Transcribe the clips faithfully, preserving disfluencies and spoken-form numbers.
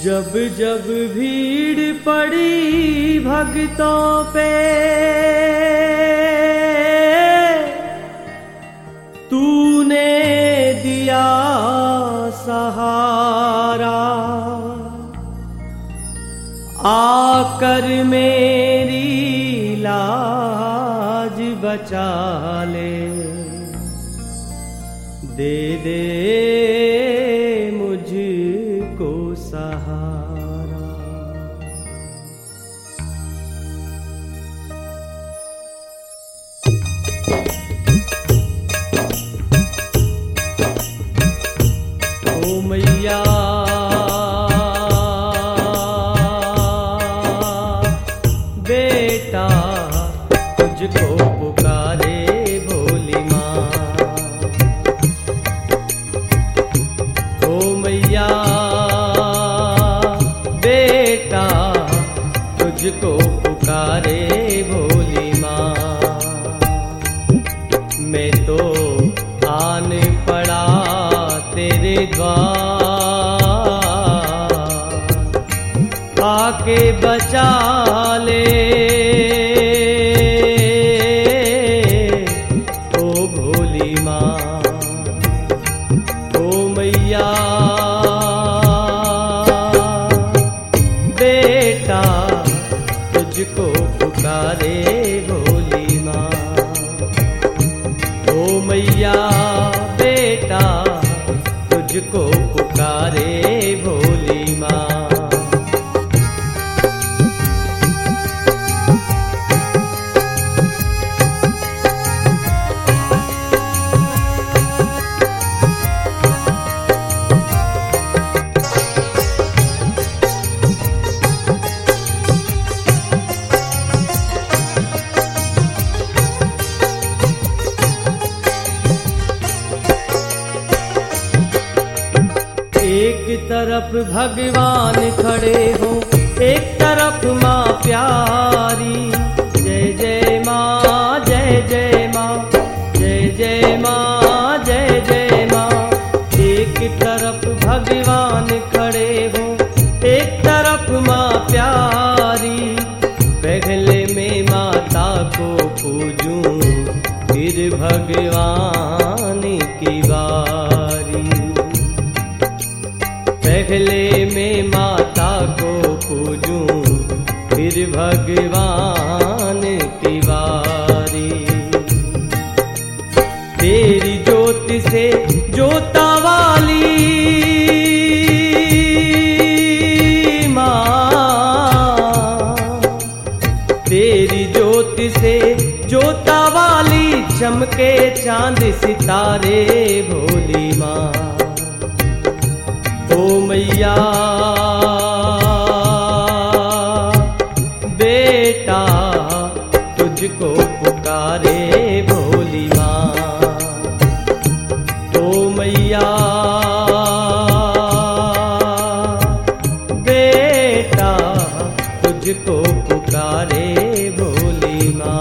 जब जब भीड़ पड़ी भक्तों पे तूने दिया सहारा, आकर मेरी लाज बचा ले, दे दे मुझको सहारा। ओ मैया बेटा तुझको पुकारे भोली माँ। ओ मैया बेटा तुझको पुकारे भोली माँ। मैं तो आन पड़ा तेरे द्वार, आके बचा ले ओ भोली माँ। ओ मैया बेटा तुझको पुकारे भोली माँ। ओ मैया बेटा तुझको पुकारे भोली माँ। एक तरफ भगवान खड़े हो, एक तरफ माँ प्यारी। जय जय माँ जय जय माँ, जय जय माँ जय जय माँ। एक तरफ भगवान खड़े हो, एक तरफ माँ प्यारी। पहले में माता को पूजूं फिर भगवान की बारी। पहले मैं माता को पूजूं फिर भगवान की बारी। तेरी ज्योति से ज्योता वाली माँ, तेरी ज्योति से ज्योता वाली चमके चांद सितारे भोली माँ। ओ मैया बेटा तुझको पुकारे भोली माँ। ओ मैया बेटा तुझको पुकारे भोली माँ।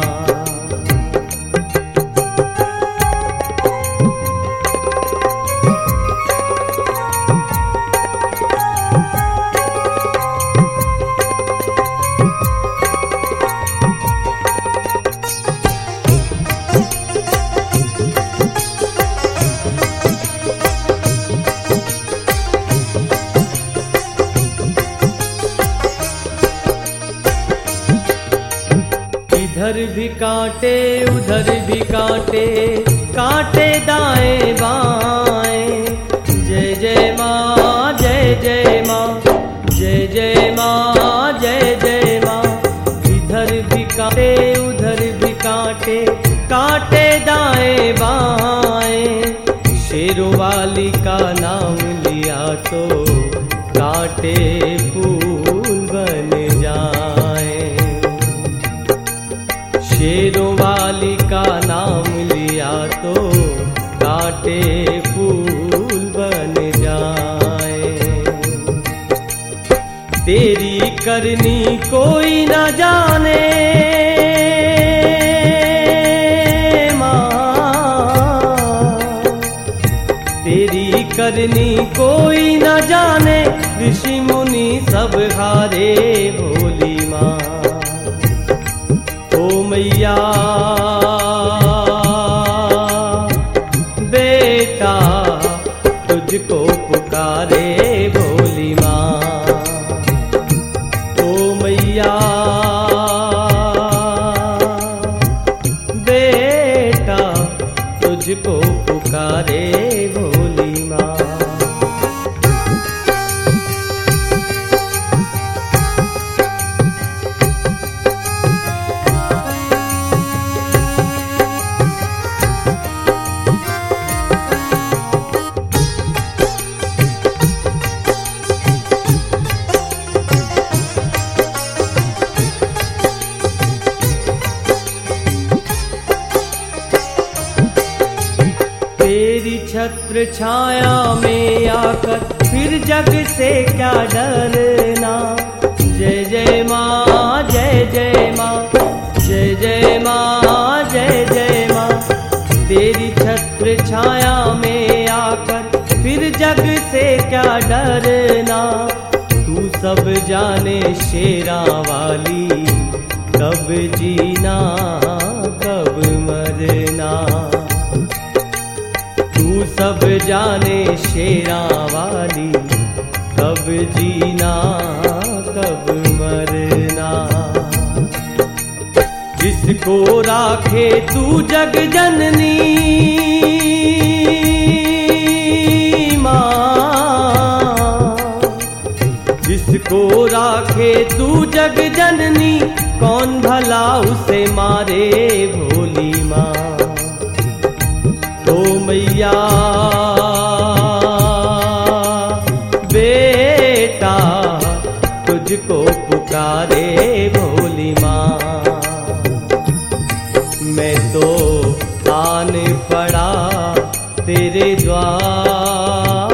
इधर भी कांटे उधर भी कांटे, कांटे दाएं बाएं। जय जय माँ जय जय माँ, जय जय माँ जय जय माँ। इधर भी कांटे उधर भी कांटे, कांटे दाएं बाएं। शेरों वाली का नाम लिया तो कांटे फूल बन जाएं। शेरों वाली का नाम लिया तो कांटे फूल बन जाए। तेरी करनी कोई न जाने माँ, तेरी कर करनी कोई न जाने, ऋषि मुनि सब हारे भोली माँ। ओ मैया बेटा तुझको पुकारे भोली माँ। ओ मैया बेटा तुझको पुकारे भोली माँ। तेरी छत्र छाया में आकर फिर जग से क्या डरना। जय जय माँ जय जय माँ, जय जय माँ जय जय माँ। तेरी छत्र छाया में आकर फिर जग से क्या डरना। तू सब जाने शेरा वाली, कब जीना कब मरना। तू सब जाने शेरा वाली, कब जीना कब मरना। जिसको राखे तू जग जननी माँ, जिसको राखे तू जग जननी, कौन भला उसे मारे भोली माँ। ओ मैया बेटा तुझको पुकारे भोली माँ। मैं तो आन पड़ा तेरे द्वार,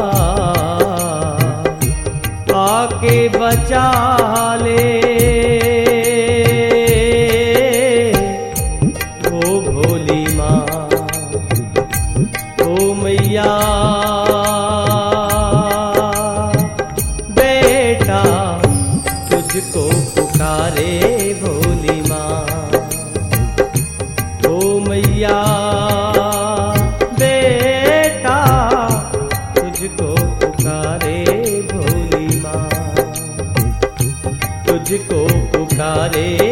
आके बचा ले ओ भोली माँ। ओ मैया बेटा तुझको पुकारे भोली माँ। ओ मैया बेटा तुझको पुकारे भोली माँ, तुझको पुकारे